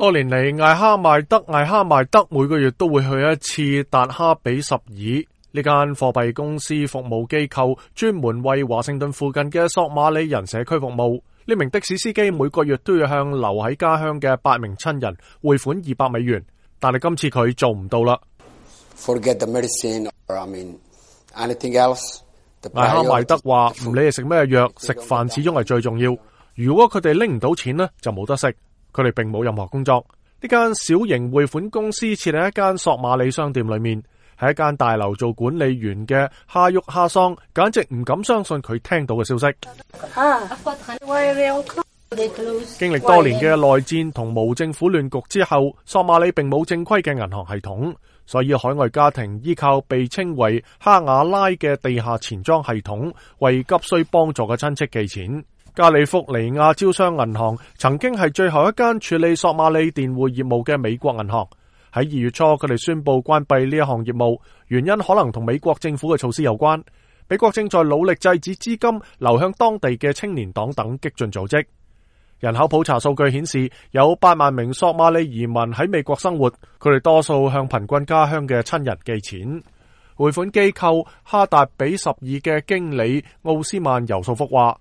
多年嚟，艾哈邁德每個月都會去一次達哈比什爾，呢間貨幣公司服務機構專門為華盛頓附近嘅索馬里人社區服務。呢名的士司機每個月都要向留喺家鄉嘅8名親人匯款$200，但係今次佢做唔到啦。 Forget the medicine, anything else. 艾哈邁德話：唔理係食咩藥，食飯始終係最重要。如果佢哋拎唔到錢呢，就冇得食。佢哋並冇任何工作。呢間小型匯款公司設喺一間索馬里商店裏面，喺一間大樓做管理員嘅哈沃哈桑簡直唔敢相信佢聽到嘅消息。經歷多年嘅內戰同無政府亂局之後，索馬里並冇正規嘅銀行系統，所以海外家庭依靠被稱為哈瓦拉嘅地下錢莊系統，為急需幫助嘅親戚寄錢。加利福尼亞招商銀行曾經係最後一間處理索馬里電匯業務嘅美國銀行。喺2月初，佢哋宣布關閉呢一項業務，原因可能同美國政府嘅措施有關。美國正在努力制止資金流向當地嘅青年黨等激進組織。人口普查數據顯示，有8萬名索馬里移民喺美國生活，佢哋多數向貧困家鄉嘅親人寄錢。匯款機構哈達比什爾嘅經理奧斯曼尤素福話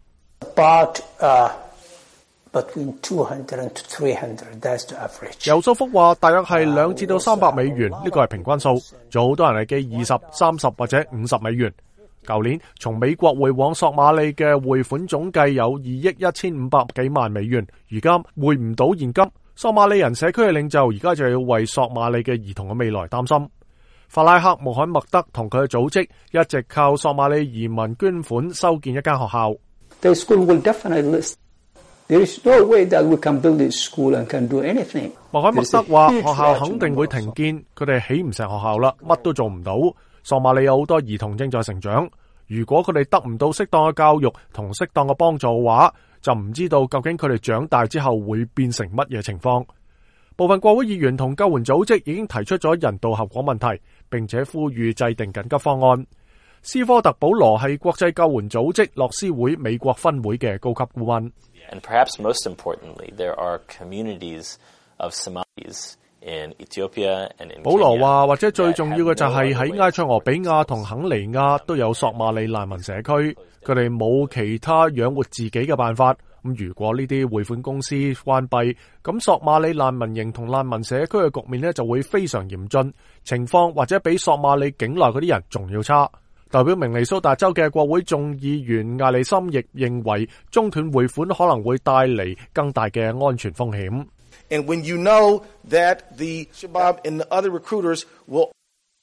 ：Between $200 and $300, that's the average. 尤素福話，大約係$200至$300，呢個係平均數。仲有好多人係寄20、30或者$50。舊年從美國匯往索馬里嘅匯款總計有2億1500幾萬美元，如今匯唔到現金。索馬里人社區嘅領袖而家就要為索馬里嘅兒童嘅未來擔心。法拉克穆罕默德同佢嘅組織一直靠索馬里移民捐款修建一間學校。 The school will definitely list. There is no way that we can build a school and can do anything. 穆罕默德話：學校肯定會停建，佢哋起唔成學校啦，乜都做唔到。索馬里有好多兒童正在成長，如果佢哋得唔到適當嘅教育同適當嘅幫助嘅話，就唔知道究竟佢哋長大之後會變成乜嘢情況。部分國會議員同救援組織已經提出咗人道後果問題，並且呼籲制定緊急方案。斯科特保羅係國際救援組織樂施會美國分會嘅高級顧問。 And perhaps most importantly, there are communities of Somalis in Ethiopia and in Kenya. 保羅話，或者最重要嘅就係喺埃塞俄比亞同肯尼亞都有索馬里難民社區，佢哋冇其他養活自己嘅辦法。咁如果呢啲匯款公司關閉，咁索馬里難民營同難民社區嘅局面呢就會非常嚴峻，情況或者比索馬里境內嗰啲人仲要差。代表明尼蘇達州嘅國會眾議員艾利森亦認為，中斷匯款可能會帶嚟更大嘅安全風險。 And when you know that the Shabab and the other recruiters will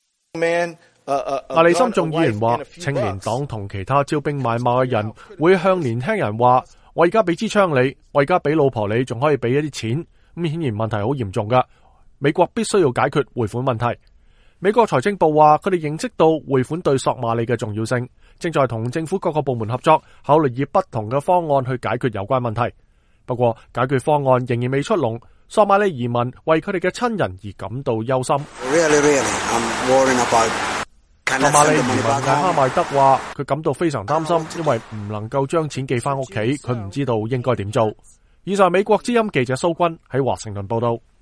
艾利森眾議員話，青年黨同其他招兵買馬嘅人會向年輕人話：我而家俾支槍你，我而家俾老婆你，仲可以俾一啲錢。咁顯然問題好嚴重噶，美國必須要解決匯款問題。美國財政部話，佢哋認識到匯款對索馬里嘅重要性，正在同政府各個部門合作，考慮以不同嘅方案去解決有關問題。不過，解決方案仍然未出籠，索馬里移民為佢哋嘅親人而感到憂心。索馬里移民艾哈邁德話，佢感到非常擔心，因為唔能夠將錢寄翻屋企，佢唔知道應該點做。以上美國之音記者蘇君喺華盛頓報道。